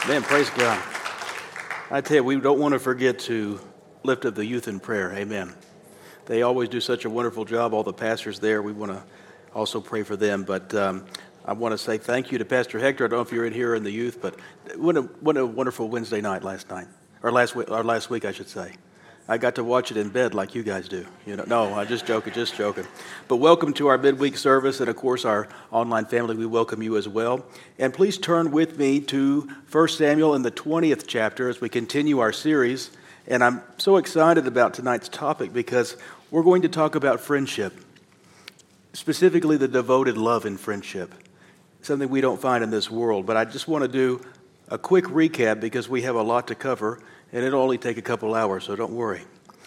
Man, praise God. I tell you, we don't want to forget to lift up the youth in prayer. Amen. They always do such a wonderful job, all the pastors there. We want to also pray for them. But I want to say thank you to Pastor Hector. I don't know if you're in here in the youth, but what a wonderful Wednesday night last night. Or last week, I should say. I got to watch it in bed like you guys do. No, I'm just joking. But welcome to our midweek service, and of course our online family, we welcome you as well. And please turn with me to 1 Samuel in the 20th chapter as we continue our series. And I'm so excited about tonight's topic because we're going to talk about friendship, specifically the devoted love in friendship, something we don't find in this world. But I just want to do a quick recap because we have a lot to cover. And it'll only take a couple hours, so don't worry.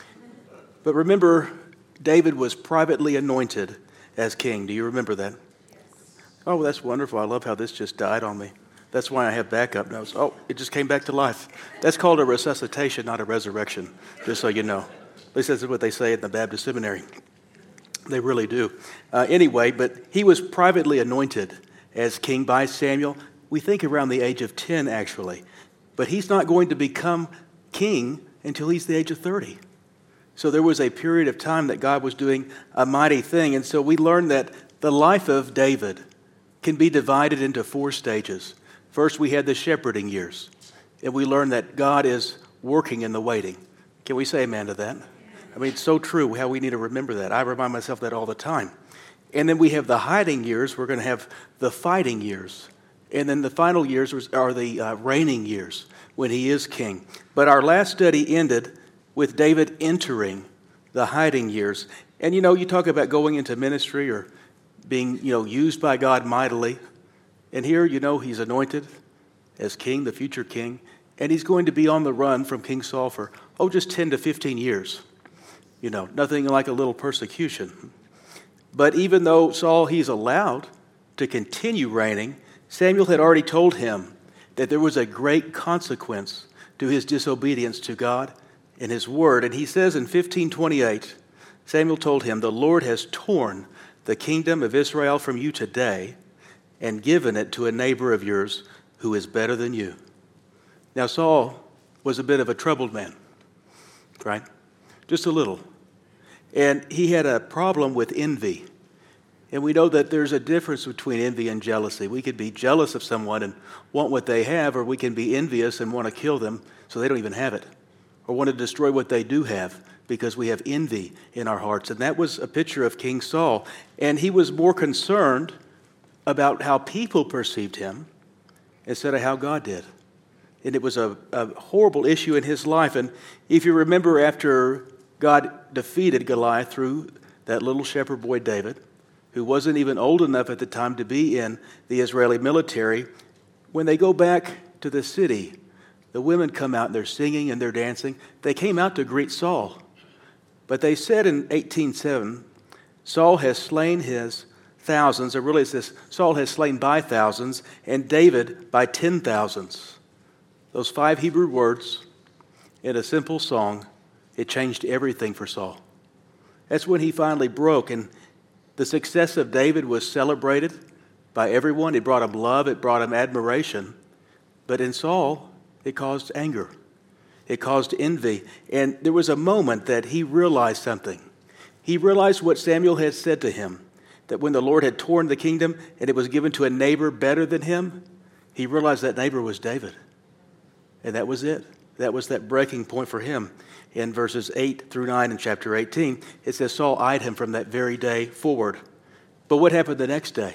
But remember, David was privately anointed as king. Do you remember that? Yes. Oh, that's wonderful. I love how this just died on me. That's why I have backup notes. Oh, it just came back to life. That's called a resuscitation, not a resurrection, just so you know. At least that's what they say in the Baptist seminary. They really do. Anyway, but he was privately anointed as king by Samuel. We think around the age of 10, actually. But he's not going to become king until he's the age of 30. So there was a period of time that God was doing a mighty thing. And so we learned that the life of David can be divided into 4 stages. First, we had the shepherding years. And we learned that God is working in the waiting. Can we say amen to that? I mean, it's so true how we need to remember that. I remind myself that all the time. And then we have the hiding years. We're going to have the fighting years. And then the final years are the reigning years when he is king. But our last study ended with David entering the hiding years. And you talk about going into ministry or being, used by God mightily. And here, he's anointed as king, the future king. And he's going to be on the run from King Saul for, just 10 to 15 years. Nothing like a little persecution. But even though Saul, he's allowed to continue reigning, Samuel had already told him that there was a great consequence to his disobedience to God and his word. And he says in 15:28, Samuel told him, "The Lord has torn the kingdom of Israel from you today and given it to a neighbor of yours who is better than you." Now Saul was a bit of a troubled man, right? Just a little. And he had a problem with envy. And we know that there's a difference between envy and jealousy. We could be jealous of someone and want what they have, or we can be envious and want to kill them so they don't even have it, or want to destroy what they do have because we have envy in our hearts. And that was a picture of King Saul. And he was more concerned about how people perceived him instead of how God did. And it was a horrible issue in his life. And if you remember, after God defeated Goliath through that little shepherd boy David, who wasn't even old enough at the time to be in the Israeli military, when they go back to the city, the women come out and they're singing and they're dancing. They came out to greet Saul. But they said in 18:7, Saul has slain his thousands, or really it says Saul has slain by thousands, and David by 10,000s. Those 5 Hebrew words in a simple song, it changed everything for Saul. That's when he finally broke, and the success of David was celebrated by everyone. It brought him love. It brought him admiration. But in Saul, it caused anger. It caused envy. And there was a moment that he realized something. He realized what Samuel had said to him, that when the Lord had torn the kingdom and it was given to a neighbor better than him, he realized that neighbor was David. And that was it. That was that breaking point for him. In verses 8 through 9 in chapter 18, it says Saul eyed him from that very day forward. But what happened the next day?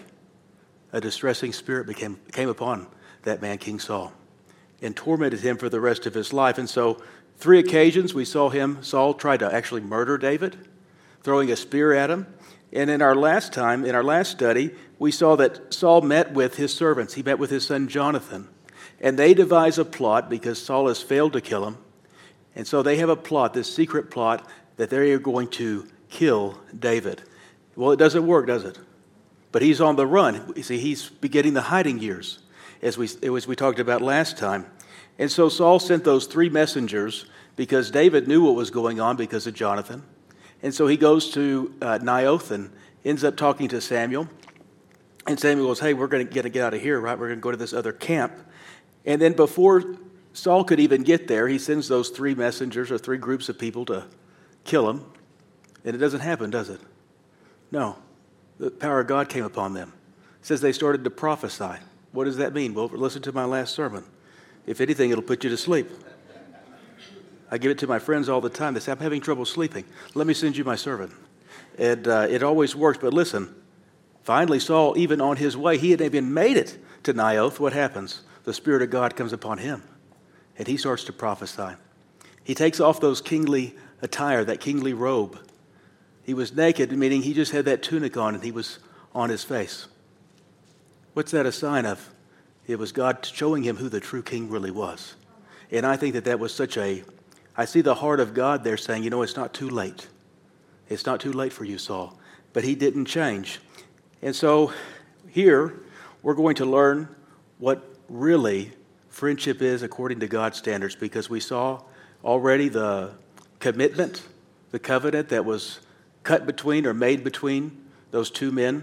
A distressing spirit came upon that man, King Saul, and tormented him for the rest of his life. And so 3 occasions we saw Saul tried to actually murder David, throwing a spear at him. And in our last study, we saw that Saul met with his servants. He met with his son Jonathan. And they devise a plot because Saul has failed to kill him. And so they have a plot, this secret plot, that they are going to kill David. Well, it doesn't work, does it? But he's on the run. You see, he's beginning the hiding years, as we talked about last time. And so Saul sent those 3 messengers because David knew what was going on because of Jonathan. And so he goes to Naioth and ends up talking to Samuel. And Samuel goes, "Hey, we're going to get out of here, right? We're going to go to this other camp." And then before Saul could even get there, he sends those 3 messengers or 3 groups of people to kill him. And it doesn't happen, does it? No. The power of God came upon them. It says they started to prophesy. What does that mean? Well, listen to my last sermon. If anything, it'll put you to sleep. I give it to my friends all the time. They say, I'm having trouble sleeping. Let me send you my sermon. And it always works. But listen, finally Saul, even on his way, he hadn't even made it to Naioth. What happens? The Spirit of God comes upon him, and he starts to prophesy. He takes off those kingly attire, that kingly robe. He was naked, meaning he just had that tunic on, and he was on his face. What's that a sign of? It was God showing him who the true king really was. And I think that was I see the heart of God there saying, it's not too late. It's not too late for you, Saul. But he didn't change. And so here, we're going to learn what really friendship is according to God's standards, because we saw already the commitment, the covenant that was cut between or made between those 2 men,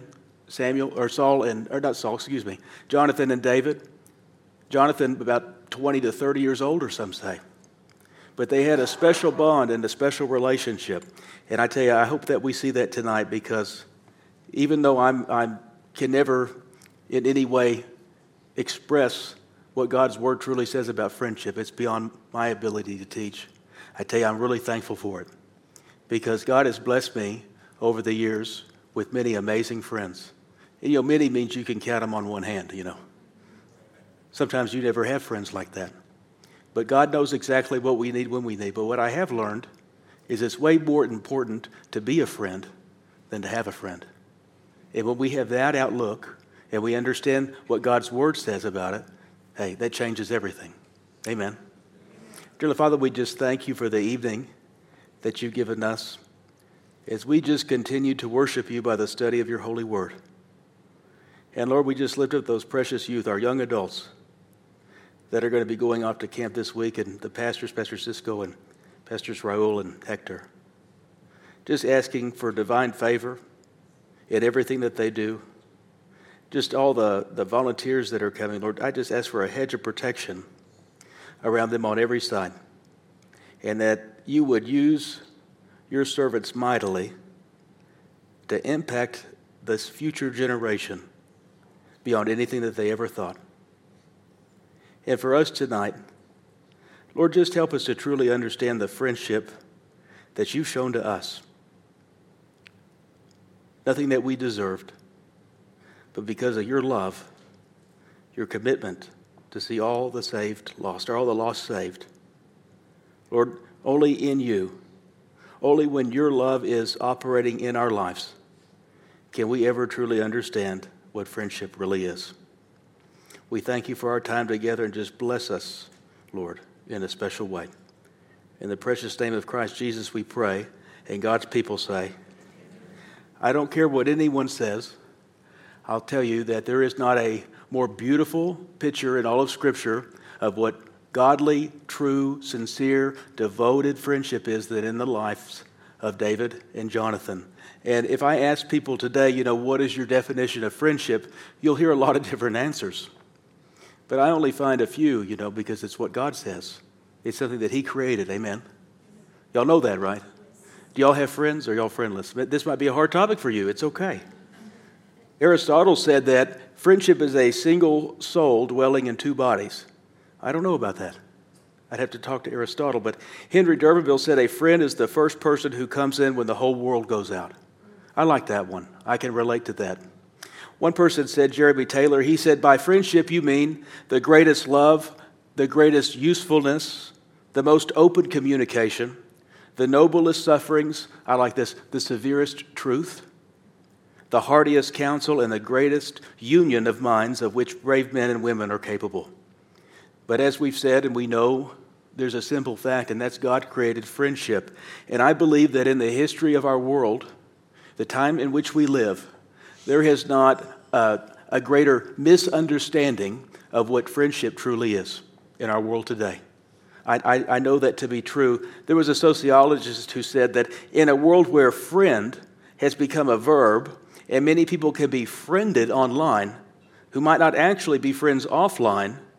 Jonathan and David. Jonathan about 20 to 30 years older, some say. But they had a special bond and a special relationship. And I tell you, I hope that we see that tonight, because even though I can never in any way express what God's Word truly says about friendship, it's beyond my ability to teach. I tell you, I'm really thankful for it, because God has blessed me over the years with many amazing friends. And, many means you can count them on one hand, Sometimes you never have friends like that. But God knows exactly what we need when we need. But what I have learned is it's way more important to be a friend than to have a friend. And when we have that outlook and we understand what God's Word says about it, hey, that changes everything. Amen. Dear Father, we just thank you for the evening that you've given us as we just continue to worship you by the study of your holy word. And Lord, we just lift up those precious youth, our young adults, that are going to be going off to camp this week, and the pastors, Pastor Cisco and Pastors Raul and Hector. Just asking for divine favor in everything that they do. Just all the volunteers that are coming, Lord, I just ask for a hedge of protection around them on every side, and that you would use your servants mightily to impact this future generation beyond anything that they ever thought. And for us tonight, Lord, just help us to truly understand the friendship that you've shown to us. Nothing that we deserved, but because of your love, your commitment to see all the saved lost, or all the lost saved. Lord, only in you, only when your love is operating in our lives, can we ever truly understand what friendship really is. We thank you for our time together, and just bless us, Lord, in a special way. In the precious name of Christ Jesus we pray, and God's people say, I don't care what anyone says. I'll tell you that there is not a more beautiful picture in all of Scripture of what godly, true, sincere, devoted friendship is than in the lives of David and Jonathan. And if I ask people today, what is your definition of friendship, you'll hear a lot of different answers. But I only find a few, because it's what God says. It's something that He created, amen? Y'all know that, right? Do y'all have friends, or y'all friendless? This might be a hard topic for you. It's okay. Aristotle said that friendship is a single soul dwelling in 2 bodies. I don't know about that. I'd have to talk to Aristotle. But Henry D'Urbanville said a friend is the first person who comes in when the whole world goes out. I like that one. I can relate to that. One person said, Jeremy Taylor, he said, by friendship you mean the greatest love, the greatest usefulness, the most open communication, the noblest sufferings, I like this, the severest truth, the heartiest counsel, and the greatest union of minds of which brave men and women are capable. But as we've said, and we know, there's a simple fact, and that's God created friendship. And I believe that in the history of our world, the time in which we live, there has not a greater misunderstanding of what friendship truly is in our world today. I know that to be true. There was a sociologist who said that in a world where friend has become a verb, and many people can be friended online who might not actually be friends offline,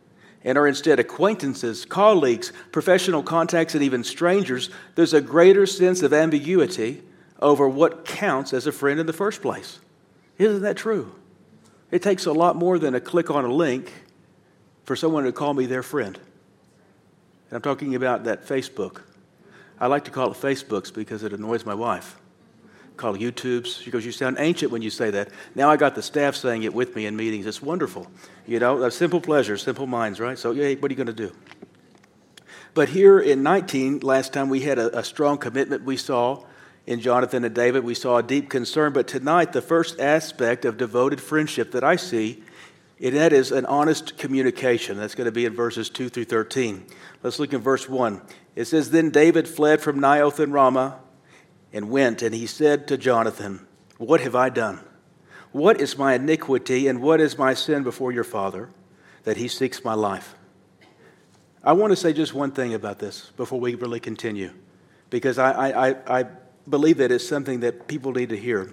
and are instead acquaintances, colleagues, professional contacts, and even strangers, there's a greater sense of ambiguity over what counts as a friend in the first place. Isn't that true? It takes a lot more than a click on a link for someone to call me their friend. And I'm talking about that Facebook. I like to call it Facebooks because it annoys my wife. Call it YouTubes. She goes, "You sound ancient when you say that." Now I got the staff saying it with me in meetings. It's wonderful. You know, a simple pleasure, simple minds, right? So, yeah, what are you going to do? But here in 19, last time we had a strong commitment we saw in Jonathan and David. We saw a deep concern. But tonight, the first aspect of devoted friendship that I see, and that is an honest communication. That's going to be in verses 2 through 13. Let's look in verse 1. It says, "Then David fled from Naioth and Ramah and went, and he said to Jonathan, 'What have I done? What is my iniquity and what is my sin before your father, that he seeks my life?'" I want to say just one thing about this before we really continue, because I believe that it's something that people need to hear.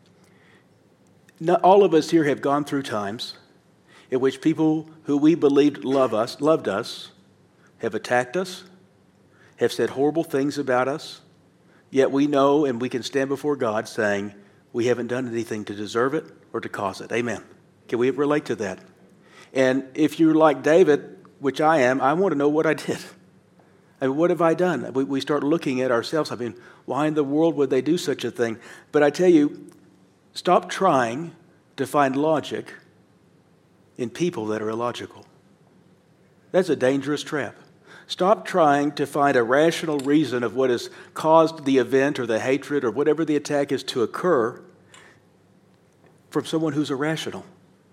Not all of us here have gone through times in which people who we believed loved us, have attacked us, have said horrible things about us, yet we know and we can stand before God saying we haven't done anything to deserve it or to cause it. Amen. Can we relate to that? And if you're like David, which I am, I want to know what I did. I mean, what have I done? We start looking at ourselves. I mean, why in the world would they do such a thing? But I tell you, stop trying to find logic in people that are illogical. That's a dangerous trap. Stop trying to find a rational reason of what has caused the event or the hatred or whatever the attack is to occur from someone who's irrational.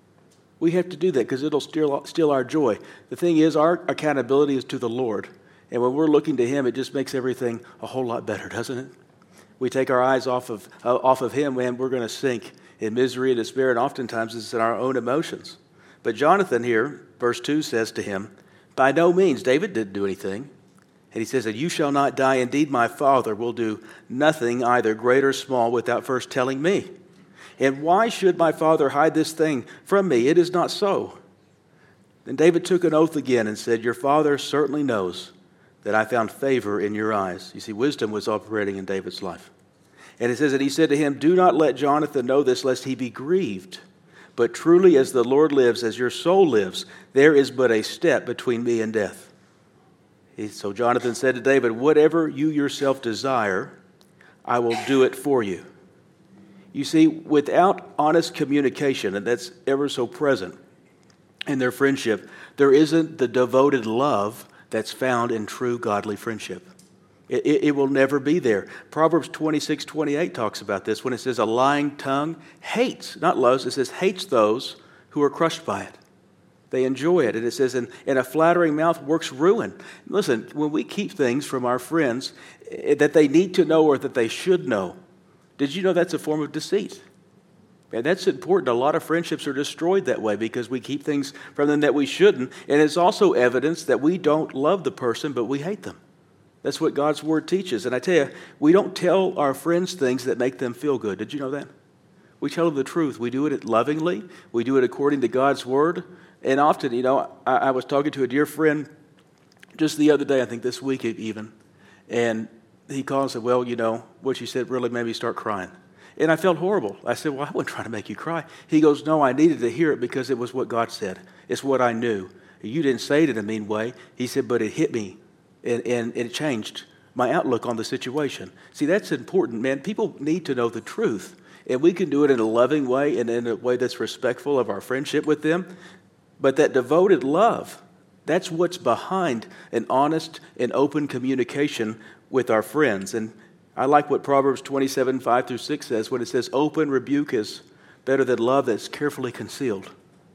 We have to do that because it'll steal our joy. The thing is, our accountability is to the Lord. And when we're looking to Him, it just makes everything a whole lot better, doesn't it? We take our eyes off of Him, man, we're going to sink in misery and despair, and oftentimes it's in our own emotions. But Jonathan here, verse 2 says to him, by no means, David didn't do anything. And he says that you shall not die. Indeed, my father will do nothing, either great or small, without first telling me. And why should my father hide this thing from me? It is not so. Then David took an oath again and said, your father certainly knows that I found favor in your eyes. You see, wisdom was operating in David's life. And it says that he said to him, do not let Jonathan know this, lest he be grieved. But truly as the Lord lives, as your soul lives, there is but a step between me and death. So Jonathan said to David, whatever you yourself desire, I will do it for you. You see, without honest communication, and that's ever so present in their friendship, there isn't the devoted love that's found in true godly friendship. It will never be there. Proverbs 26:28 talks about this when it says a lying tongue hates, not loves, it says hates those who are crushed by it. They enjoy it. And it says, and a flattering mouth works ruin. Listen, when we keep things from our friends that they need to know or that they should know, did you know that's a form of deceit? And that's important. A lot of friendships are destroyed that way because we keep things from them that we shouldn't. And it's also evidence that we don't love the person, but we hate them. That's what God's Word teaches. And I tell you, we don't tell our friends things that make them feel good. Did you know that? We tell them the truth. We do it lovingly. We do it according to God's Word. And often, you know, I was talking to a dear friend just the other day, I think this week even, and he called and said, well, you know, what you said really made me start crying. And I felt horrible. I said, well, I wasn't trying to make you cry. He goes, no, I needed to hear it because it was what God said. It's what I knew. You didn't say it in a mean way. He said, but it hit me. And it changed my outlook on the situation. See, that's important, man. People need to know the truth. And we can do it in a loving way and in a way that's respectful of our friendship with them. But that devoted love, that's what's behind an honest and open communication with our friends. And I like what Proverbs 27:5-6 says when it says, open rebuke is better than love that's carefully concealed.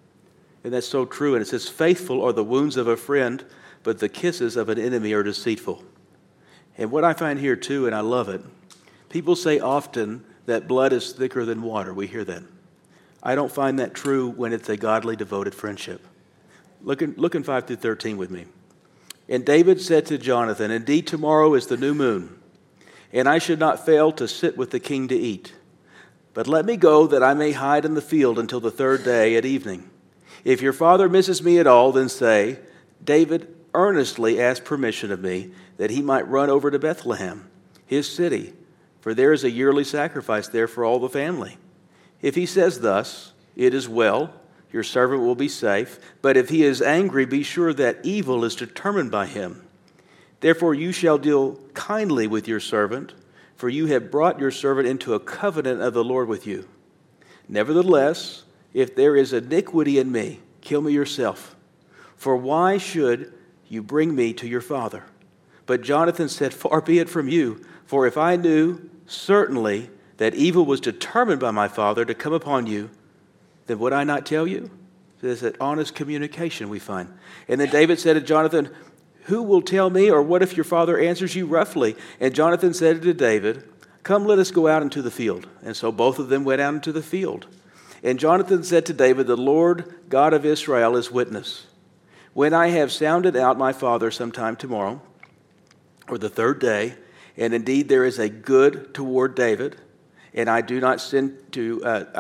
And that's so true. And it says, faithful are the wounds of a friend, but the kisses of an enemy are deceitful. And what I find here too, and I love it, people say often that blood is thicker than water. We hear that. I don't find that true when it's a godly, devoted friendship. Look in 5-13 with me. And David said to Jonathan, indeed tomorrow is the new moon, and I should not fail to sit with the king to eat. But let me go that I may hide in the field until the third day at evening. If your father misses me at all, then say, David earnestly asked permission of me that he might run over to Bethlehem, his city, for there is a yearly sacrifice there for all the family. If he says thus, 'It is well, your servant will be safe,' but if he is angry, be sure that evil is determined by him. Therefore you shall deal kindly with your servant, for you have brought your servant into a covenant of the Lord with you. Nevertheless, if there is iniquity in me, kill me yourself. For why should you bring me to your father?" But Jonathan said, "Far be it from you, for if I knew certainly that evil was determined by my father to come upon you, then would I not tell you?" There's that honest communication we find. And then David said to Jonathan, "Who will tell me, or what if your father answers you roughly?" And Jonathan said to David, "Come, let us go out into the field." And so both of them went out into the field. And Jonathan said to David, "The Lord God of Israel is witness. When I have sounded out my father sometime tomorrow, or the third day, and indeed there is a good toward David, and I do not send to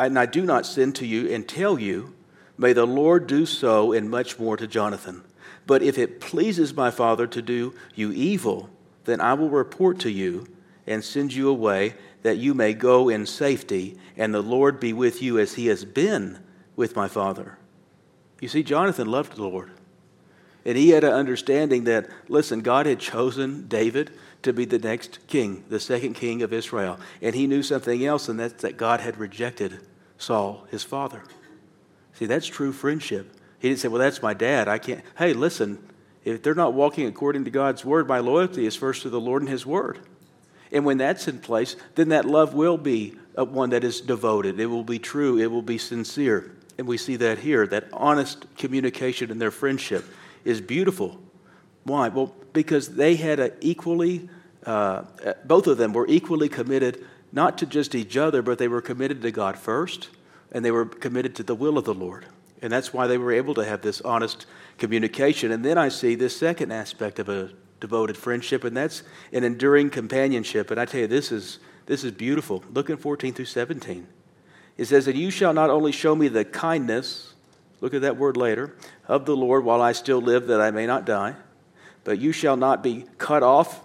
you and tell you, may the Lord do so and much more to Jonathan. But if it pleases my father to do you evil, then I will report to you and send you away, that you may go in safety, and the Lord be with you as he has been with my father." You see, Jonathan loved the Lord. And he had an understanding that, listen, God had chosen David to be the next king, the second king of Israel. And he knew something else, and that's that God had rejected Saul, his father. See, that's true friendship. He didn't say, "Well, that's my dad. I can't." Hey, listen, if they're not walking according to God's word, my loyalty is first to the Lord and his word. And when that's in place, then that love will be one that is devoted. It will be true. It will be sincere. And we see that here, that honest communication in their friendship is beautiful. Why? Well, because they had both of them were equally committed, not to just each other, but they were committed to God first, and they were committed to the will of the Lord. And that's why they were able to have this honest communication. And then I see this second aspect of a devoted friendship, and that's an enduring companionship. And I tell you, this is beautiful. Look in 14 through 17. It says, "And you shall not only show me the kindness," look at that word later, "of the Lord while I still live, that I may not die, but you shall not cut off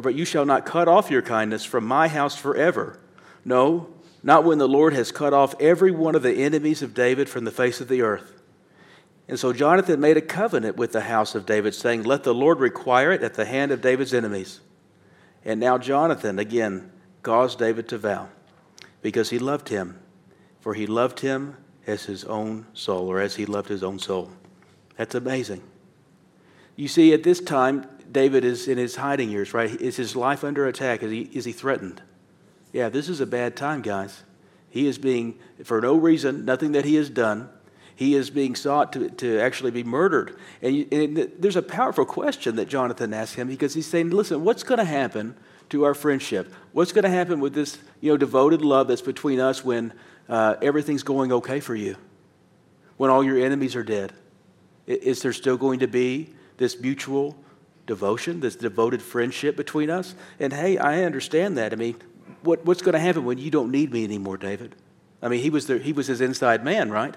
your kindness from my house forever. No, not when the Lord has cut off every one of the enemies of David from the face of the earth." And so Jonathan made a covenant with the house of David, saying, "Let the Lord require it at the hand of David's enemies." And now Jonathan again caused David to vow, because he loved him, for he loved him as his own soul, or as he loved his own soul. That's amazing. You see, at this time, David is in his hiding years, right? Is his life under attack? Is he threatened? Yeah, this is a bad time, guys. He is being, for no reason, nothing that he has done, he is being sought to actually be murdered. And there's a powerful question that Jonathan asks him, because he's saying, listen, what's going to happen to our friendship? What's going to happen with this devoted love that's between us when everything's going okay for you? When all your enemies are dead? Is there still going to be this mutual devotion, this devoted friendship between us? And hey, I understand that. I mean, what's going to happen when you don't need me anymore, David? I mean, he was his inside man, right?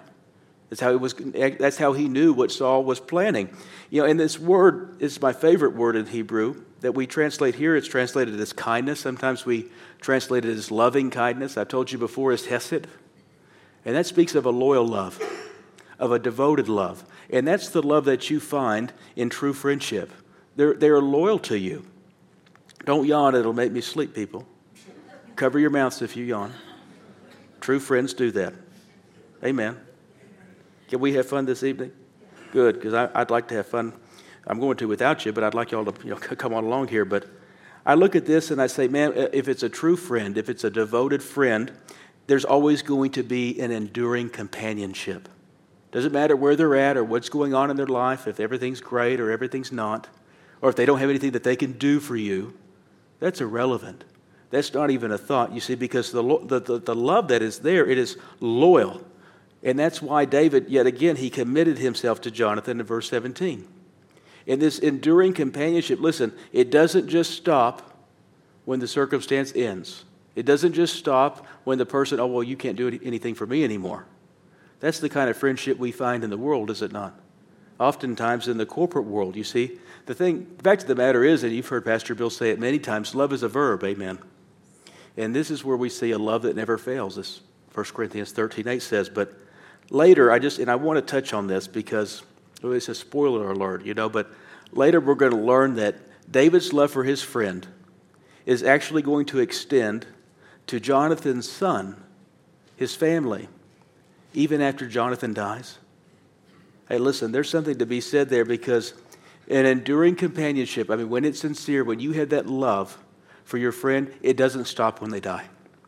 That's how he knew what Saul was planning. And this word is my favorite word in Hebrew that we translate here. It's translated as kindness. Sometimes we translate it as loving kindness. I've told you before, it's hesed. And that speaks of a loyal love, of a devoted love. And that's the love that you find in true friendship. They're loyal to you. Don't yawn, it'll make me sleep, people. Cover your mouths if you yawn. True friends do that. Amen. Can we have fun this evening? Good, because I'd like to have fun. I'm going to without you, but I'd like y'all to come on along here. But I look at this and I say, man, if it's a true friend, if it's a devoted friend, there's always going to be an enduring companionship. Doesn't matter where they're at or what's going on in their life, if everything's great or everything's not, or if they don't have anything that they can do for you, that's irrelevant. That's not even a thought, you see, because the love that is there, it is loyal. And that's why David, yet again, he committed himself to Jonathan in verse 17. In this enduring companionship, listen, it doesn't just stop when the circumstance ends. It doesn't just stop when the person, oh, well, you can't do anything for me anymore. That's the kind of friendship we find in the world, is it not? oftentimes in the corporate world. You see, the fact of the matter is, and you've heard Pastor Bill say it many times, love is a verb, amen. And this is where we see a love that never fails, as 1 Corinthians 13:8 says. But later, I want to touch on this because it's a spoiler alert, but later we're going to learn that David's love for his friend is actually going to extend to Jonathan's son, his family, even after Jonathan dies. Hey, listen, there's something to be said there because an enduring companionship, when it's sincere, when you have that love for your friend, it doesn't stop when they die.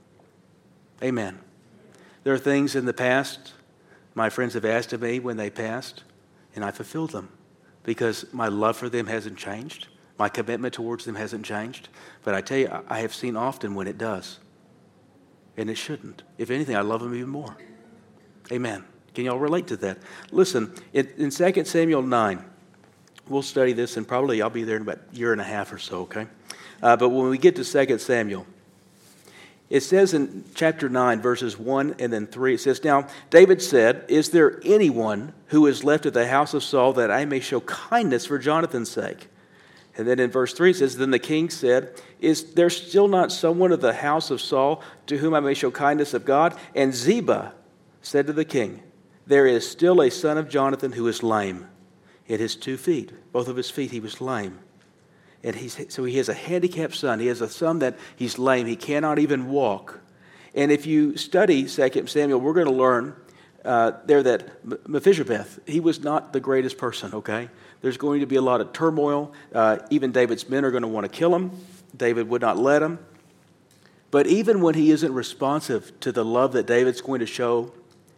Amen. There are things in the past my friends have asked of me when they passed, and I fulfilled them because my love for them hasn't changed. My commitment towards them hasn't changed. But I tell you, I have seen often when it does. And it shouldn't. If anything, I love them even more. Amen. Can y'all relate to that? Listen, in 2 Samuel 9, we'll study this, and probably I'll be there in about a year and a half or so, okay? But when we get to 2 Samuel, it says in chapter 9, verses 1 and then 3, it says, "Now David said, 'Is there anyone who is left at the house of Saul that I may show kindness for Jonathan's sake?' And then in verse 3 it says, 'Then the king said, Is there still not someone of the house of Saul to whom I may show kindness of God?' And Ziba said to the king, 'There is still a son of Jonathan who is lame in his 2 feet. Both of his feet he was lame. And so he has a handicapped son. He has a son that he's lame. He cannot even walk.' And if you study 2 Samuel, we're going to learn there that Mephibosheth, he was not the greatest person, okay? There's going to be a lot of turmoil. Even David's men are going to want to kill him. David would not let him. But even when he isn't responsive to the love that David's going to show,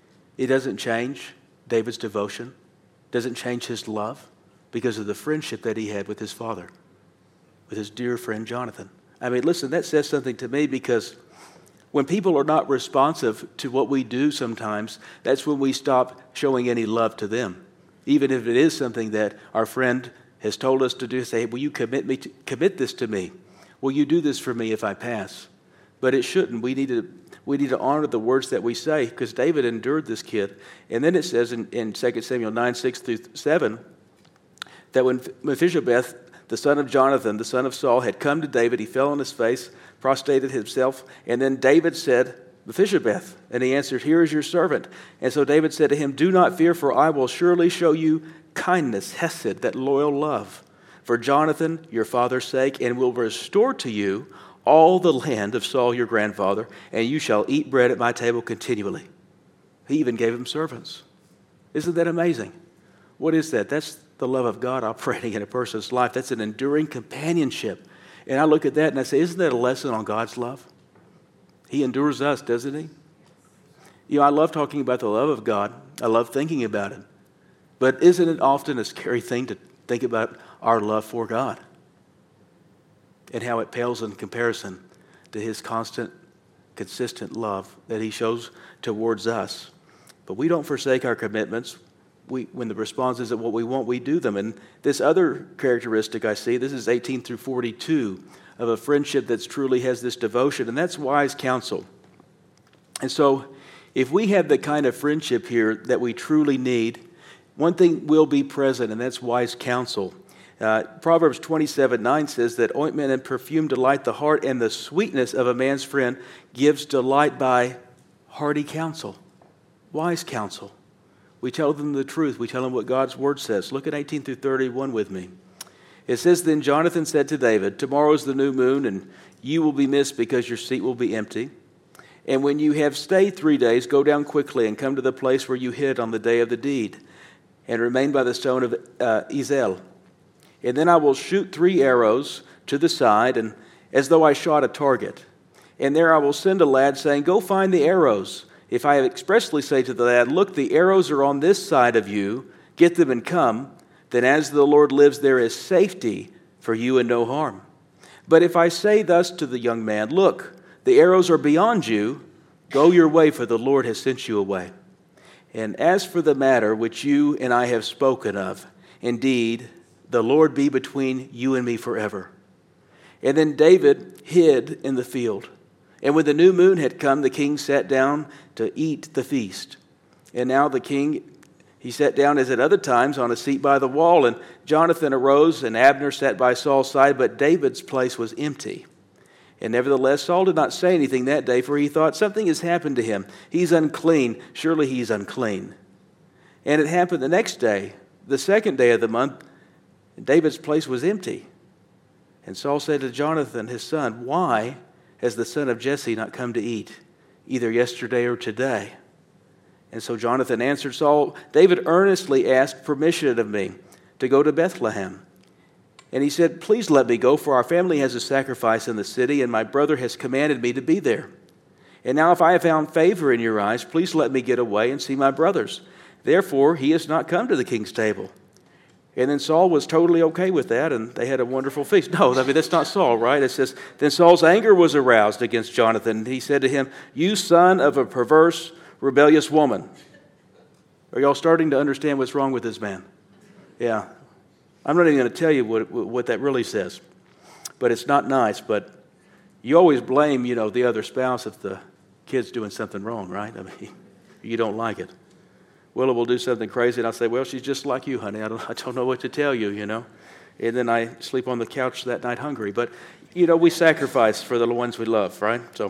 it doesn't change David's devotion, doesn't change his love because of the friendship that he had with his father, with his dear friend Jonathan. Listen, that says something to me because when people are not responsive to what we do sometimes, that's when we stop showing any love to them. Even if it is something that our friend has told us to do, say, will you commit this to me? Will you do this for me if I pass? But it shouldn't. We need to honor the words that we say because David endured this kid. And then it says in 2 Samuel 9, 6 through 7, that when Mephibosheth, the son of Jonathan, the son of Saul, had come to David, he fell on his face, prostrated himself, and then David said, 'Mephibosheth,' and he answered, 'Here is your servant.' And so David said to him, 'Do not fear, for I will surely show you kindness,' hesed, that loyal love, 'for Jonathan, your father's sake, and will restore to you all the land of Saul your grandfather, and you shall eat bread at my table continually.'" He even gave him servants. Isn't that amazing? What is that? That's the love of God operating in a person's life. That's an enduring companionship. And I look at that and I say, isn't that a lesson on God's love? He endures us, doesn't he? I love talking about the love of God. I love thinking about it. But isn't it often a scary thing to think about our love for God and how it pales in comparison to his constant, consistent love that he shows towards us? But we don't forsake our commitments. When the response isn't what we want, we do them. And this other characteristic I see, this is 18 through 42, of a friendship that truly has this devotion, and that's wise counsel. And so if we have the kind of friendship here that we truly need, one thing will be present, and that's wise counsel. Proverbs 27:9 says that ointment and perfume delight the heart, and the sweetness of a man's friend gives delight by hearty counsel, wise counsel. We tell them the truth. We tell them what God's word says. Look at 18 through 31 with me. It says, "Then Jonathan said to David, 'Tomorrow is the new moon, and you will be missed because your seat will be empty. And when you have stayed 3 days, go down quickly and come to the place where you hid on the day of the deed, and remain by the stone of Ezel. And then I will shoot 3 arrows to the side, and as though I shot a target. And there I will send a lad, saying, Go find the arrows. If I expressly say to the lad, Look, the arrows are on this side of you, get them and come, then as the Lord lives, there is safety for you and no harm. But if I say thus to the young man, Look, the arrows are beyond you, go your way, for the Lord has sent you away. And as for the matter which you and I have spoken of, indeed, the Lord be between you and me forever.' And then David hid in the field. And when the new moon had come, the king sat down to eat the feast. And now the king He sat down as at other times on a seat by the wall, and Jonathan arose, and Abner sat by Saul's side, but David's place was empty. And nevertheless, Saul did not say anything that day, for he thought, something has happened to him. He's unclean. Surely he's unclean. And it happened the next day, the second day of the month, and David's place was empty. And Saul said to Jonathan, his son, why has the son of Jesse not come to eat, either yesterday or today? And so Jonathan answered Saul, David earnestly asked permission of me to go to Bethlehem. And he said, please let me go, for our family has a sacrifice in the city, and my brother has commanded me to be there. And now if I have found favor in your eyes, please let me get away and see my brothers. Therefore, he has not come to the king's table. And then Saul was totally okay with that, and they had a wonderful feast. No, that's not Saul, right? It says, then Saul's anger was aroused against Jonathan. He said to him, you son of a perverse, rebellious woman. Are y'all starting to understand what's wrong with this man? Yeah. I'm not even going to tell you what that really says. But it's not nice. But you always blame, the other spouse if the kid's doing something wrong, right? I mean, you don't like it. Willa will do something crazy, and I'll say, well, she's just like you, honey. I don't know what to tell you, And then I sleep on the couch that night hungry. But, we sacrifice for the ones we love, right? So,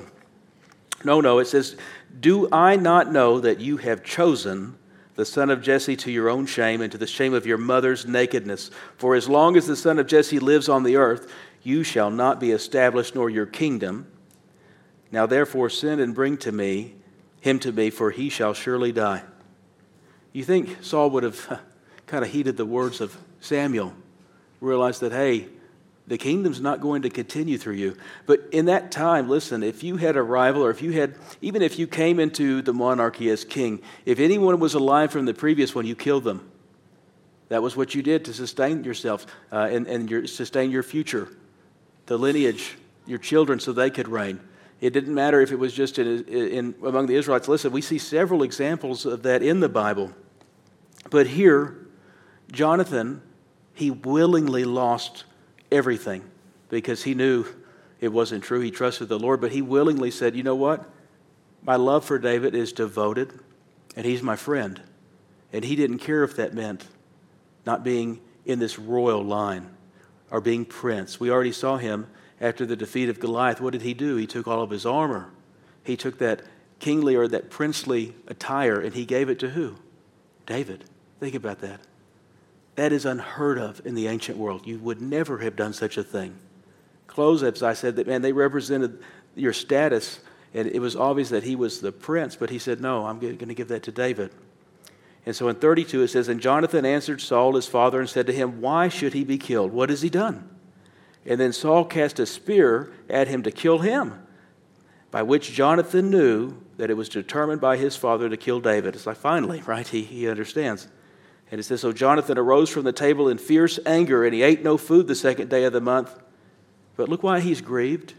no, it says, do I not know that you have chosen the son of Jesse to your own shame and to the shame of your mother's nakedness? For as long as the son of Jesse lives on the earth, you shall not be established, nor your kingdom. Now therefore send and bring him to me, for he shall surely die. You think Saul would have kind of heeded the words of Samuel, realized that, hey, the kingdom's not going to continue through you. But in that time, listen, if you had a rival, or even if you came into the monarchy as king, if anyone was alive from the previous one, you killed them. That was what you did to sustain yourself and sustain your future, the lineage, your children, so they could reign. It didn't matter if it was just among the Israelites. Listen, we see several examples of that in the Bible. But here, Jonathan, he willingly lost everything because he knew it wasn't true. He trusted the Lord, but he willingly said, you know what? My love for David is devoted, and he's my friend. And he didn't care if that meant not being in this royal line or being prince. We already saw him after the defeat of Goliath. What did he do? He took all of his armor. He took that kingly or that princely attire, and he gave it to who? David. Think about that. That is unheard of in the ancient world. You would never have done such a thing. Clothes, as I said, they represented your status, and it was obvious that he was the prince, but he said, no, I'm going to give that to David. And so in 32 it says, and Jonathan answered Saul his father and said to him, why should he be killed? What has he done? And then Saul cast a spear at him to kill him, by which Jonathan knew that it was determined by his father to kill David. It's like, finally, right? He understands. And it says, so Jonathan arose from the table in fierce anger, and he ate no food the second day of the month. But look why he's grieved.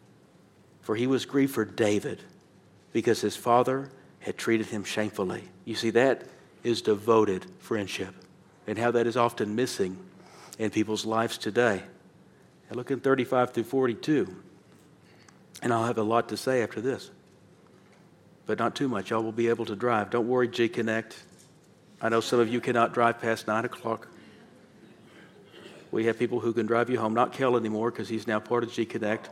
For he was grieved for David, because his father had treated him shamefully. You see, that is devoted friendship, and how that is often missing in people's lives today. And look in 35 through 42. And I'll have a lot to say after this. But not too much. Y'all will be able to drive. Don't worry, G-Connect. I know some of you cannot drive past 9 o'clock. We have people who can drive you home. Not Kel anymore, because he's now part of G-Connect.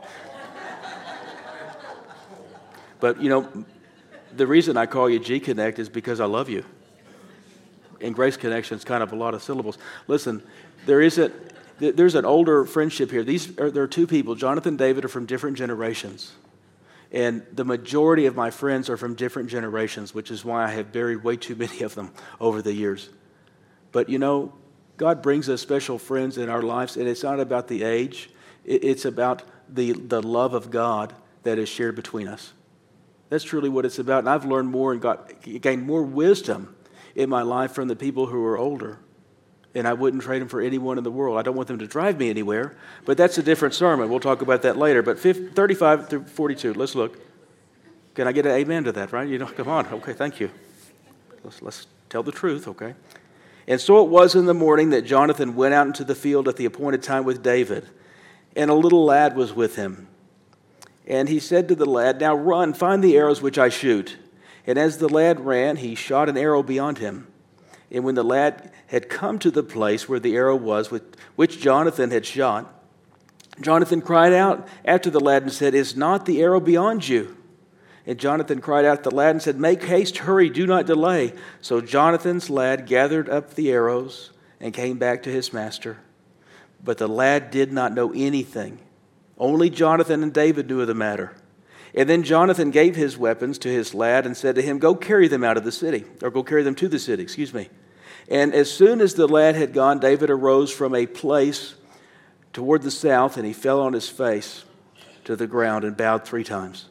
But, the reason I call you G-Connect is because I love you. And Grace Connection is kind of a lot of syllables. Listen, there's an older friendship here. There are two people. Jonathan and David are from different generations. And the majority of my friends are from different generations, which is why I have buried way too many of them over the years. But, God brings us special friends in our lives, and it's not about the age. It's about the love of God that is shared between us. That's truly what it's about. And I've learned more and gained more wisdom in my life from the people who are older. And I wouldn't trade them for anyone in the world. I don't want them to drive me anywhere, but that's a different sermon. We'll talk about that later. But 35 through 42, let's look. Can I get an amen to that, right? Come on. Okay, thank you. Let's tell the truth, okay? And so it was in the morning that Jonathan went out into the field at the appointed time with David, and a little lad was with him. And he said to the lad, now run, find the arrows which I shoot. And as the lad ran, he shot an arrow beyond him. And when the lad had come to the place where the arrow was, which Jonathan had shot, Jonathan cried out after the lad and said, "Is not the arrow beyond you?" And Jonathan cried out to the lad and said, "Make haste, hurry, do not delay." So Jonathan's lad gathered up the arrows and came back to his master. But the lad did not know anything. Only Jonathan and David knew of the matter. And then Jonathan gave his weapons to his lad and said to him, "Go carry them out of the city," or go carry them to the city, And as soon as the lad had gone, David arose from a place toward the south, and he fell on his face to the ground and bowed 3 times.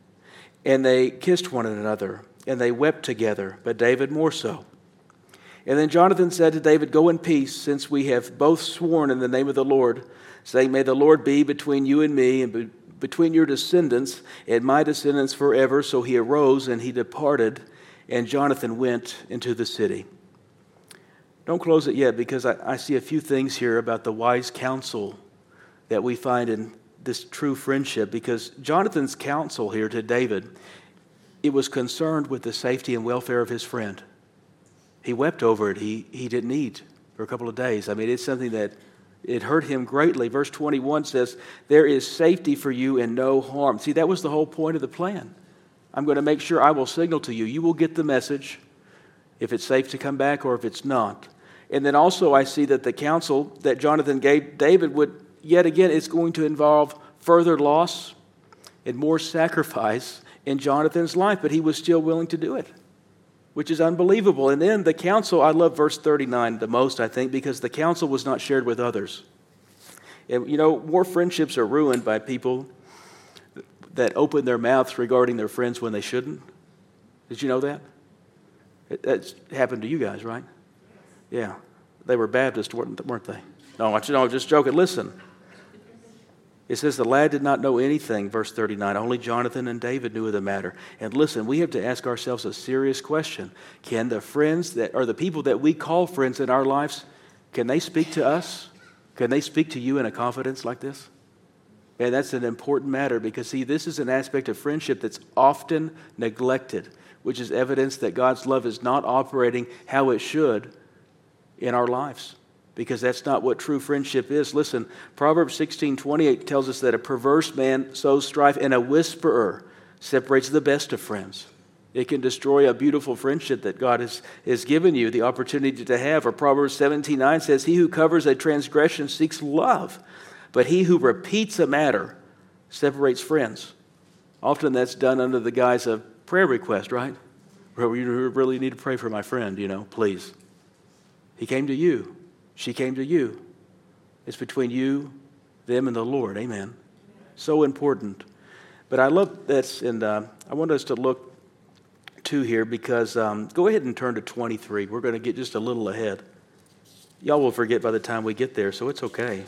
And they kissed one another, and they wept together, but David more so. And then Jonathan said to David, "Go in peace, since we have both sworn in the name of the Lord, saying, 'May the Lord be between you and me, and between your descendants and my descendants forever.' So he arose and he departed, and Jonathan went into the city." Don't close it yet, because I see a few things here about the wise counsel that we find in this true friendship. Because Jonathan's counsel here to David, it was concerned with the safety and welfare of his friend. He wept over it. He didn't eat for a couple of days. I mean, it's something that it hurt him greatly. Verse 21 says, "There is safety for you and no harm." See, that was the whole point of the plan. I'm going to make sure I will signal to you. You will get the message if it's safe to come back or if it's not. And then also I see that the counsel that Jonathan gave David would, yet again, it's going to involve further loss and more sacrifice in Jonathan's life, but he was still willing to do it, which is unbelievable. And then the counsel, I love verse 39 the most, I think, because the counsel was not shared with others. And, more friendships are ruined by people that open their mouths regarding their friends when they shouldn't. Did you know that? That's happened to you guys, right? Yeah. They were Baptist, weren't they? No, I'm just joking. Listen. It says the lad did not know anything, verse 39. Only Jonathan and David knew of the matter. And listen, we have to ask ourselves a serious question. Can the friends that are the people that we call friends in our lives, can they speak to us? Can they speak to you in a confidence like this? And that's an important matter, because, see, this is an aspect of friendship that's often neglected, which is evidence that God's love is not operating how it should in our lives, because that's not what true friendship is. Listen, Proverbs 16:28 tells us that a perverse man sows strife, and a whisperer separates the best of friends. It can destroy a beautiful friendship that God has given you the opportunity to have. Or Proverbs 17:9 says, "He who covers a transgression seeks love, but he who repeats a matter separates friends." Often that's done under the guise of prayer request, right? Well, you really need to pray for my friend, please. He came to you. She came to you. It's between you, them, and the Lord. Amen. So important. But I love this, and I want us to look to here, because go ahead and turn to 23. We're going to get just a little ahead. Y'all will forget by the time we get there, so it's okay.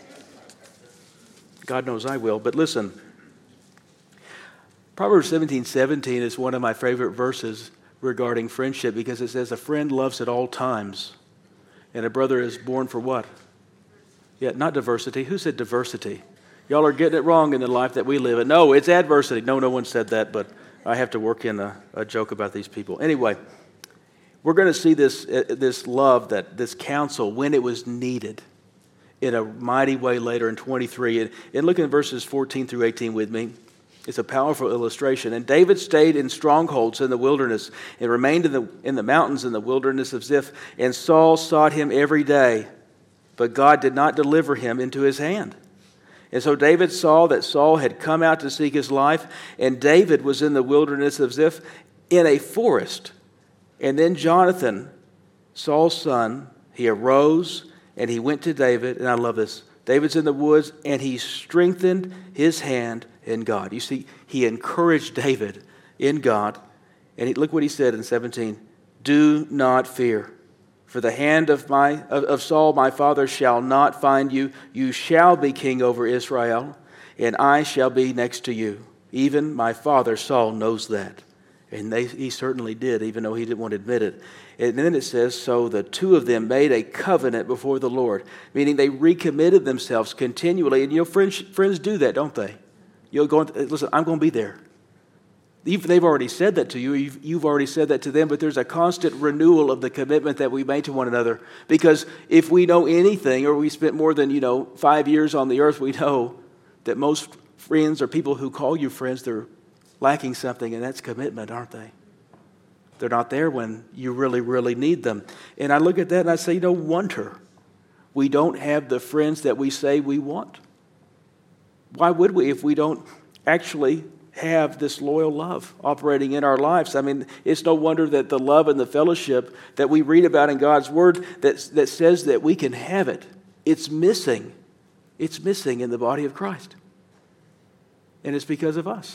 God knows I will. But listen, Proverbs 17:17 is one of my favorite verses regarding friendship, because it says, "A friend loves at all times, and a brother is born for" what? Yeah, not diversity. Who said diversity? Y'all are getting it wrong in the life that we live in. No, it's adversity. No one said that, but I have to work in a joke about these people. Anyway, we're going to see this love, this counsel, when it was needed, in a mighty way later in 23. And look at verses 14 through 18 with me. It's a powerful illustration. "And David stayed in strongholds in the wilderness, and remained in the mountains in the wilderness of Ziph. And Saul sought him every day, but God did not deliver him into his hand. And so David saw that Saul had come out to seek his life, and David was in the wilderness of Ziph in a forest. And then Jonathan, Saul's son, he arose and he went to David." And I love this. David's in the woods, and he strengthened his hand in God. You see, he encouraged David in God. And look what he said in 17. "Do not fear, for the hand of Saul my father shall not find you. You shall be king over Israel, and I shall be next to you. Even my father Saul knows that." And he certainly did, even though he didn't want to admit it. And then it says, "So the two of them made a covenant before the Lord," meaning they recommitted themselves continually. And friends do that, don't they? You'll go, "Listen, I'm going to be there. They've already said that to you. You've already said that to them, but there's a constant renewal of the commitment that we make to one another. Because if we know anything, or we spent more than 5 years on the earth, we know that most friends or people who call you friends, they're lacking something, and that's commitment, aren't they? They're not there when you really, really need them. And I look at that and I say, no wonder we don't have the friends that we say we want. Why would we if we don't actually have this loyal love operating in our lives? I mean, it's no wonder that the love and the fellowship that we read about in God's Word that says that we can have it, it's missing. It's missing in the body of Christ. And it's because of us.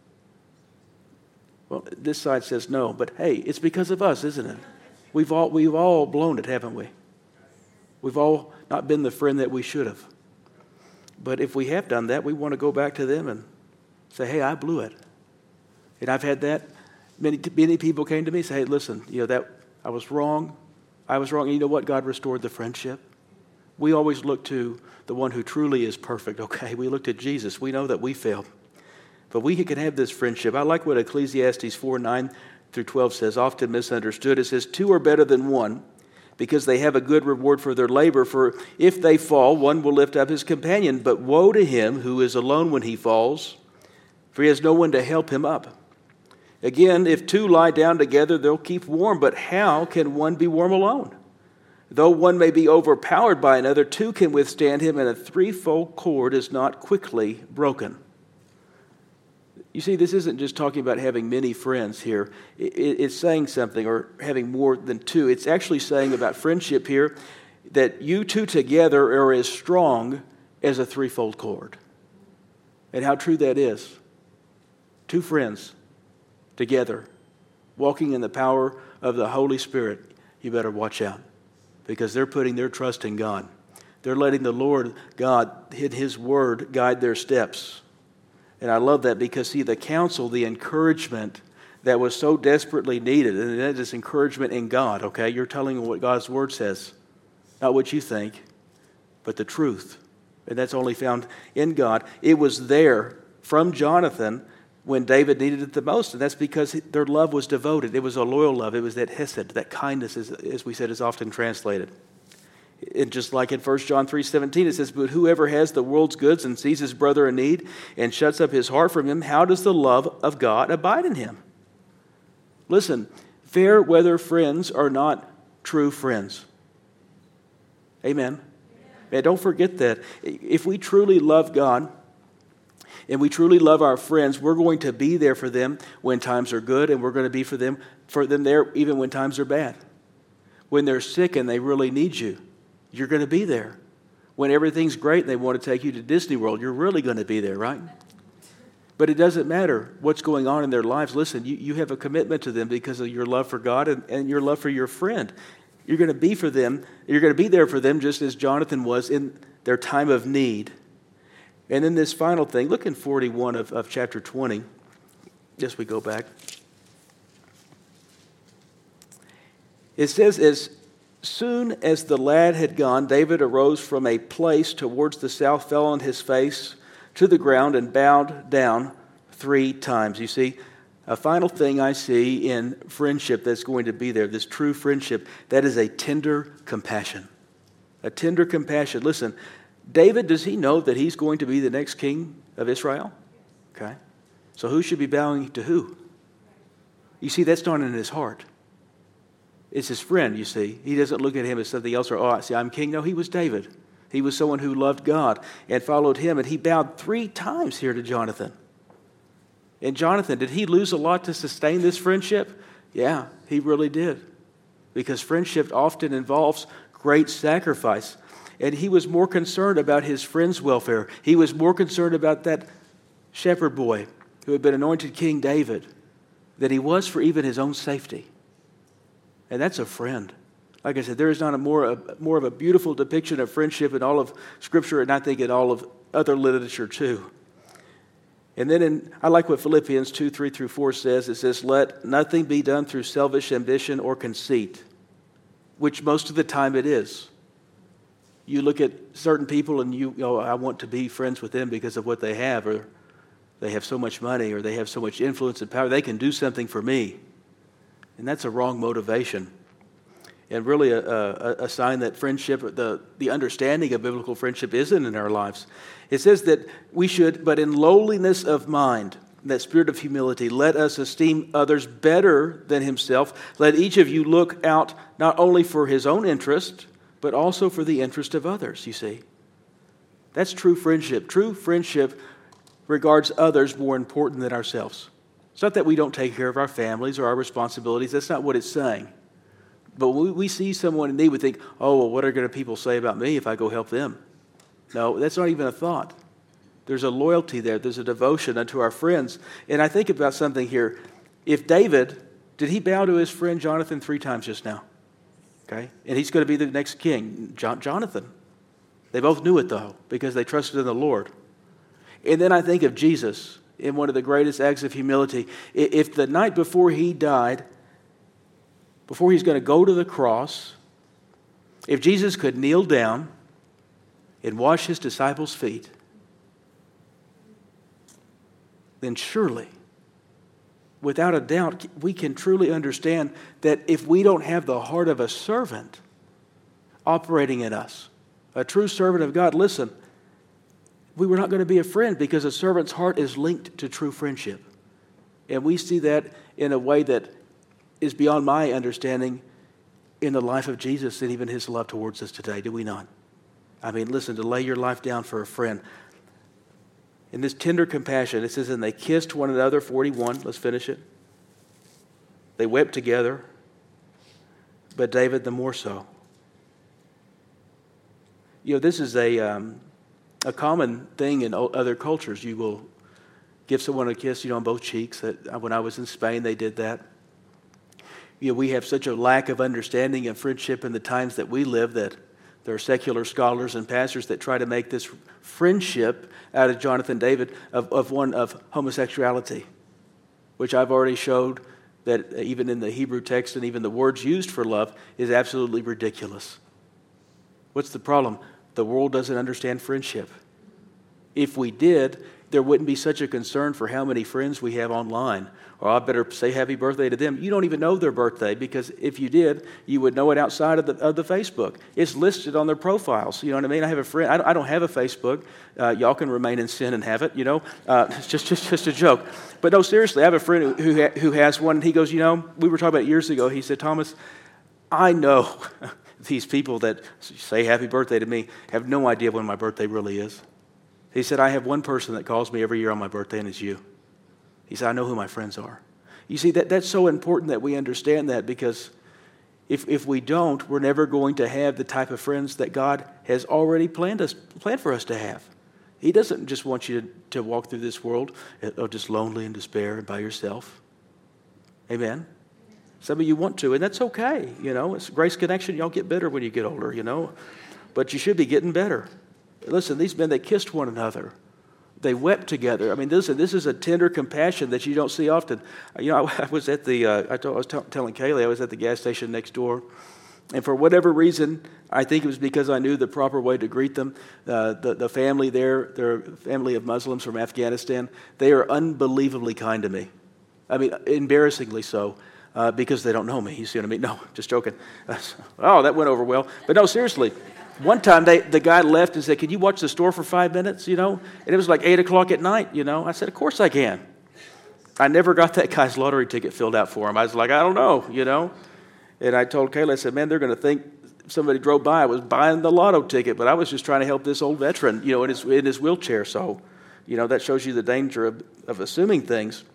Well, this side says no, but hey, it's because of us, isn't it? We've all blown it, haven't we? We've all not been the friend that we should have. But if we have done that, we want to go back to them and say, hey, I blew it. And I've had that. Many people came to me and say, hey, listen, that I was wrong. And you know what? God restored the friendship. We always look to the one who truly is perfect, okay? We looked at Jesus. We know that we failed. But we can have this friendship. I like what Ecclesiastes 4:9-12 says, often misunderstood. It says, 2 are better than 1, because they have a good reward for their labor. For if they fall, one will lift up his companion. But woe to him who is alone when he falls, for he has no one to help him up. Again, if 2 lie down together, they'll keep warm. But how can one be warm alone? Though one may be overpowered by another, 2 can withstand him, and a threefold cord is not quickly broken. You see, this isn't just talking about having many friends here. It's saying something, or having more than 2. It's actually saying about friendship here that you 2 together are as strong as a threefold cord. And how true that is. 2 friends together, walking in the power of the Holy Spirit. You better watch out, because they're putting their trust in God. They're letting the Lord God, in His Word, guide their steps. And I love that because, see, the counsel, the encouragement that was so desperately needed, and that is encouragement in God, okay? You're telling them what God's Word says, not what you think, but the truth. And that's only found in God. It was there from Jonathan when David needed it the most, and that's because their love was devoted. It was a loyal love. It was that hesed, that kindness, as we said, is often translated. And just like in 1 John 3:17, it says, but whoever has the world's goods and sees his brother in need and shuts up his heart from him, how does the love of God abide in him? Listen, fair weather friends are not true friends. Amen. Man, don't forget that. If we truly love God and we truly love our friends, we're going to be there for them when times are good, and we're going to be for them there even when times are bad. When they're sick and they really need you, you're going to be there. When everything's great and they want to take you to Disney World, you're really going to be there, right? But it doesn't matter what's going on in their lives. Listen, you have a commitment to them because of your love for God and your love for your friend. You're going to be for them. You're going to be there for them just as Jonathan was in their time of need. And then this final thing, look in 41 of chapter 20. Yes, we go back. It says, as soon as the lad had gone, David arose from a place towards the south, fell on his face to the ground, and bowed down 3 times. You see, a final thing I see in friendship that's going to be there, this true friendship, that is a tender compassion. A tender compassion. Listen, David, does he know that he's going to be the next king of Israel? Okay. So who should be bowing to who? You see, that's not in his heart. It's his friend, you see. He doesn't look at him as something else, or, see, I'm king. No, he was David. He was someone who loved God and followed him, and he bowed 3 times here to Jonathan. And Jonathan, did he lose a lot to sustain this friendship? Yeah, he really did. Because friendship often involves great sacrifice. And he was more concerned about his friend's welfare. He was more concerned about that shepherd boy who had been anointed King David than he was for even his own safety. And that's a friend. Like I said, there is not a more of a beautiful depiction of friendship in all of Scripture, and I think in all of other literature too. And then I like what Philippians 2:3-4 says. It says, let nothing be done through selfish ambition or conceit, which most of the time it is. You look at certain people and you go, I want to be friends with them because of what they have, or they have so much money or they have so much influence and power, they can do something for me. And that's a wrong motivation. And really a sign that friendship, the understanding of biblical friendship isn't in our lives. It says that we should, but in lowliness of mind, that spirit of humility, let us esteem others better than himself. Let each of you look out not only for his own interest, but also for the interest of others, you see. That's true friendship. True friendship regards others more important than ourselves. It's not that we don't take care of our families or our responsibilities. That's not what it's saying. But when we see someone in need, we think, oh, well, what are going to people say about me if I go help them? No, that's not even a thought. There's a loyalty there. There's a devotion unto our friends. And I think about something here. If David, did he bow to his friend Jonathan 3 times just now? Okay? And he's going to be the next king, Jonathan. They both knew it, though, because they trusted in the Lord. And then I think of Jesus in one of the greatest acts of humility. If the night before he died, before he's going to go to the cross, if Jesus could kneel down and wash his disciples' feet, then surely, without a doubt, we can truly understand that if we don't have the heart of a servant operating in us, a true servant of God, listen, we were not going to be a friend because a servant's heart is linked to true friendship. And we see that in a way that is beyond my understanding in the life of Jesus and even his love towards us today, do we not? I mean, listen, to lay your life down for a friend. In this tender compassion, it says, and they kissed one another, 41, let's finish it. They wept together, but David the more so. You know, this is a common thing in other cultures. You will give someone a kiss, on both cheeks. When I was in Spain, they did that. We have such a lack of understanding and friendship in the times that we live that there are secular scholars and pastors that try to make this friendship out of Jonathan David of one of homosexuality, which I've already showed that even in the Hebrew text and even the words used for love is absolutely ridiculous. What's the problem? The world doesn't understand friendship. If we did, there wouldn't be such a concern for how many friends we have online. Or I better say happy birthday to them. You don't even know their birthday because if you did, you would know it outside of the Facebook. It's listed on their profiles. You know what I mean? I have a friend. I don't have a Facebook. Y'all can remain in sin and have it. It's just a joke. But no, seriously, I have a friend who has one. And he goes, we were talking about it years ago. He said, Thomas, I know these people that say happy birthday to me have no idea when my birthday really is. He said, I have one person that calls me every year on my birthday, and it's you. He said, I know who my friends are. You see, that's so important that we understand that because if we don't, we're never going to have the type of friends that God has already planned for us to have. He doesn't just want you to walk through this world just lonely and despair and by yourself. Amen? Some of you want to, and that's okay. It's Grace Connection. Y'all get better when you get older, But you should be getting better. Listen, these men, they kissed one another. They wept together. I mean, this is a tender compassion that you don't see often. I was at telling Kaylee, I was at the gas station next door. And for whatever reason, I think it was because I knew the proper way to greet them. The family there, they're a family of Muslims from Afghanistan. They are unbelievably kind to me. I mean, embarrassingly so. Because they don't know me. You see what I mean? No, just joking. Oh, that went over well. But no, seriously. One time, the guy left and said, can you watch the store for 5 minutes, And it was like 8 o'clock at night, I said, of course I can. I never got that guy's lottery ticket filled out for him. I was like, I don't know, And I told Kayla, I said, man, they're going to think somebody drove by. I was buying the lotto ticket, but I was just trying to help this old veteran, in his wheelchair. So, that shows you the danger of assuming things.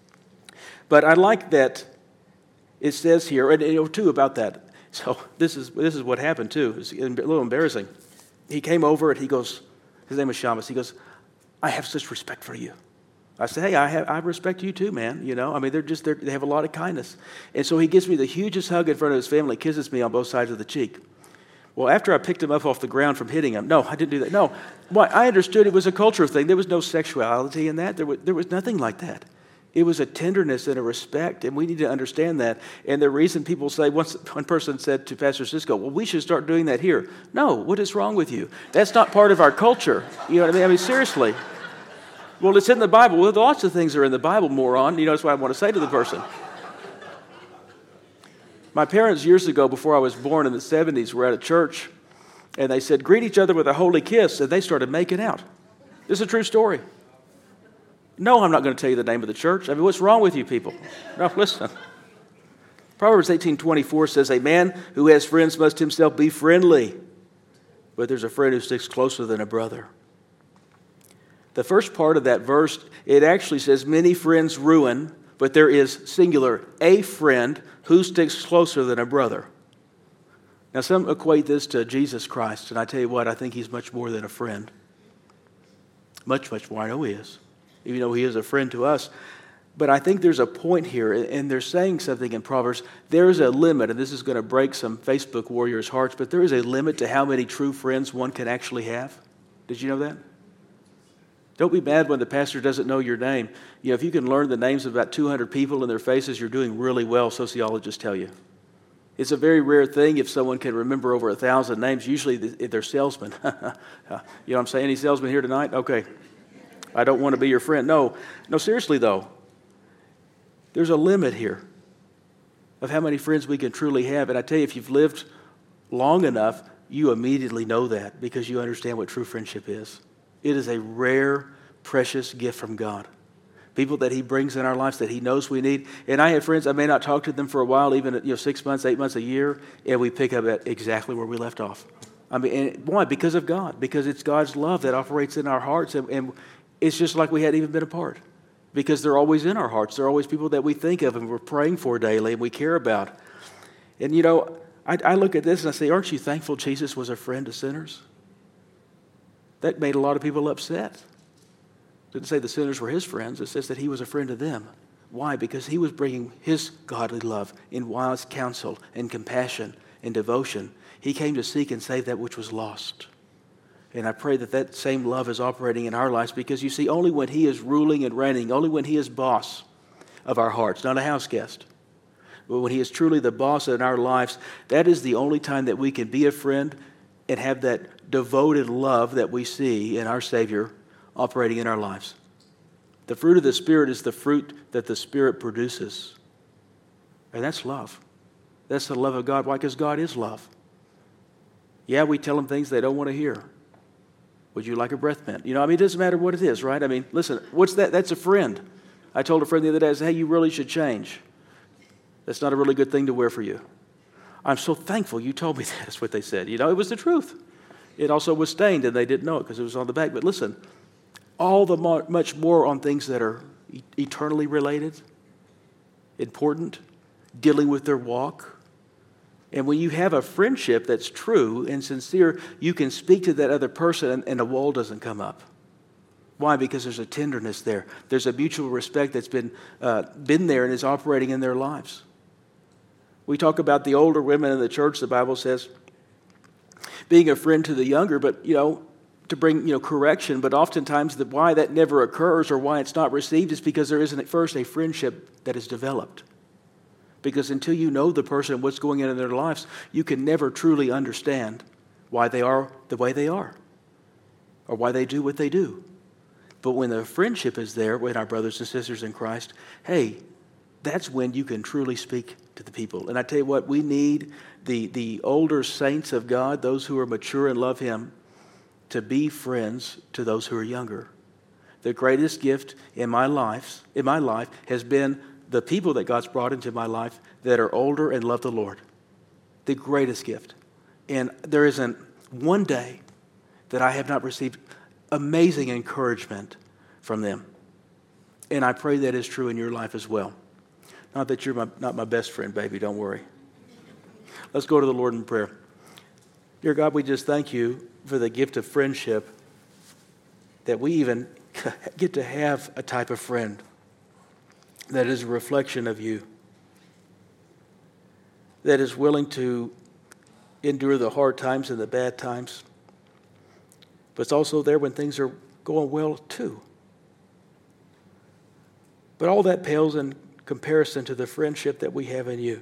But I like that it says here, and too, about that. So this is what happened too. It's a little embarrassing. He came over and he goes, his name is Shamus. He goes, I have such respect for you. I said, hey, I respect you too, man. I mean, they have a lot of kindness. And so he gives me the hugest hug in front of his family, kisses me on both sides of the cheek. Well, after I picked him up off the ground from hitting him, no, I didn't do that. No, I understood it was a cultural thing. There was no sexuality in that. There was nothing like that. It was a tenderness and a respect, and we need to understand that. And the reason people say, one person said to Pastor Cisco, well, we should start doing that here. No, what is wrong with you? That's not part of our culture. You know what I mean? I mean, seriously. Well, it's in the Bible. Well, lots of things are in the Bible, moron. That's what I want to say to the person. My parents, years ago, before I was born in the 70s, were at a church, and they said, greet each other with a holy kiss, and they started making out. This is a true story. No, I'm not going to tell you the name of the church. I mean, what's wrong with you people? No, listen. Proverbs 18:24 says, a man who has friends must himself be friendly, but there's a friend who sticks closer than a brother. The first part of that verse, it actually says, many friends ruin, but there is singular, a friend who sticks closer than a brother. Now, some equate this to Jesus Christ, and I tell you what, I think he's much more than a friend. Much, much more. I know he is, even though he is a friend to us. But I think there's a point here, and they're saying something in Proverbs. There's a limit, and this is going to break some Facebook warriors' hearts, but there is a limit to how many true friends one can actually have. Did you know that? Don't be mad when the pastor doesn't know your name. If you can learn the names of about 200 people and their faces, you're doing really well, sociologists tell you. It's a very rare thing if someone can remember over 1,000 names. Usually they're salesmen. You know what I'm saying? Any salesmen here tonight? Okay. I don't want to be your friend. No, seriously though. There's a limit here of how many friends we can truly have. And I tell you, if you've lived long enough, you immediately know that because you understand what true friendship is. It is a rare, precious gift from God. People that he brings in our lives that he knows we need. And I have friends, I may not talk to them for a while, even 6 months, 8 months, a year, and we pick up at exactly where we left off. I mean, and why? Because of God. Because it's God's love that operates in our hearts. And it's just like we hadn't even been apart. Because they're always in our hearts. They're always people that we think of and we're praying for daily and we care about. And I look at this and I say, aren't you thankful Jesus was a friend to sinners? That made a lot of people upset. It didn't say the sinners were his friends. It says that he was a friend to them. Why? Because he was bringing his godly love in wise counsel and compassion and devotion. He came to seek and save that which was lost. And I pray that that same love is operating in our lives because you see, only when he is ruling and reigning, only when he is boss of our hearts, not a house guest, but when he is truly the boss in our lives, that is the only time that we can be a friend and have that devoted love that we see in our Savior operating in our lives. The fruit of the Spirit is the fruit that the Spirit produces. And that's love. That's the love of God. Why? Because God is love. Yeah, we tell them things they don't want to hear. Would you like a breath mint? It doesn't matter what it is, right? Listen, what's that? That's a friend. I told a friend the other day, I said, hey, you really should change. That's not a really good thing to wear for you. I'm so thankful you told me that. That's what they said. It was the truth. It also was stained, and they didn't know it because it was on the back. But listen, all the much more on things that are eternally related, important, dealing with their walk. And when you have a friendship that's true and sincere, you can speak to that other person and a wall doesn't come up. Why? Because there's a tenderness there. There's a mutual respect that's been there and is operating in their lives. We talk about the older women in the church, the Bible says, being a friend to the younger, but, to bring, correction. But oftentimes why that never occurs or why it's not received is because there isn't at first a friendship that is developed. Because until you know the person and what's going on in their lives, you can never truly understand why they are the way they are or why they do what they do. But when the friendship is there with our brothers and sisters in Christ, hey, that's when you can truly speak to the people. And I tell you what, we need the older saints of God, those who are mature and love him, to be friends to those who are younger. The greatest gift in my life has been the people that God's brought into my life that are older and love the Lord. The greatest gift. And there isn't one day that I have not received amazing encouragement from them. And I pray that is true in your life as well. Not that you're not my best friend, baby, don't worry. Let's go to the Lord in prayer. Dear God, we just thank you for the gift of friendship, that we even get to have a type of friend that is a reflection of you, that is willing to endure the hard times and the bad times, but it's also there when things are going well too. But all that pales in comparison to the friendship that we have in you.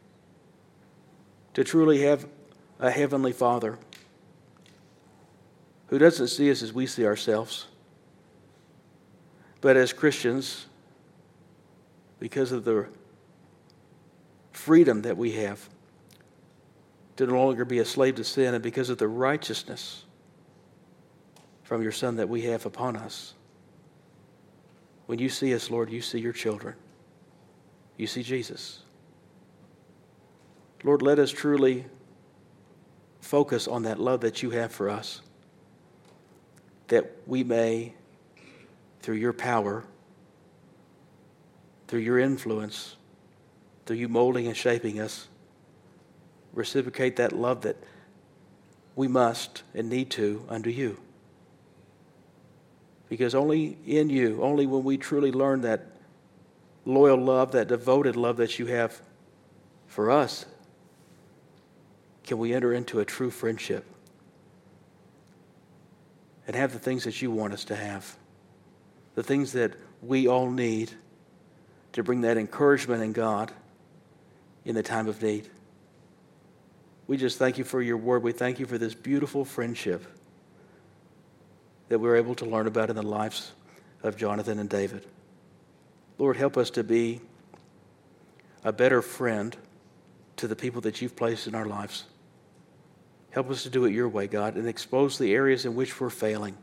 To truly have a heavenly Father who doesn't see us as we see ourselves, But as Christians, because of the freedom that we have to no longer be a slave to sin, and because of the righteousness from your Son that we have upon us, when you see us, Lord, you see your children. You see Jesus. Lord, let us truly focus on that love that you have for us, that we may, through your power, through your influence, through you molding and shaping us, reciprocate that love that we must and need to unto you. Because only in you, only when we truly learn that loyal love, that devoted love that you have for us, can we enter into a true friendship and have the things that you want us to have, the things that we all need to bring that encouragement in God in the time of need. We just thank you for your word. We thank you for this beautiful friendship that we're able to learn about in the lives of Jonathan and David. Lord, help us to be a better friend to the people that you've placed in our lives. Help us to do it your way, God, and expose the areas in which we're failing,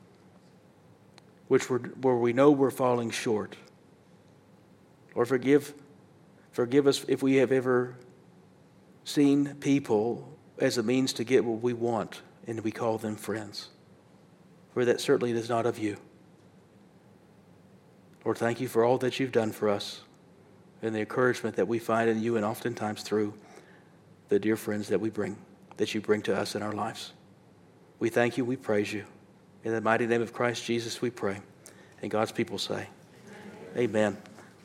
where we know we're falling short. Lord, forgive us if we have ever seen people as a means to get what we want, and we call them friends. For that certainly is not of you. Lord, thank you for all that you've done for us and the encouragement that we find in you, and oftentimes through the dear friends that you bring to us in our lives. We thank you, we praise you. In the mighty name of Christ Jesus we pray. And God's people say, Amen.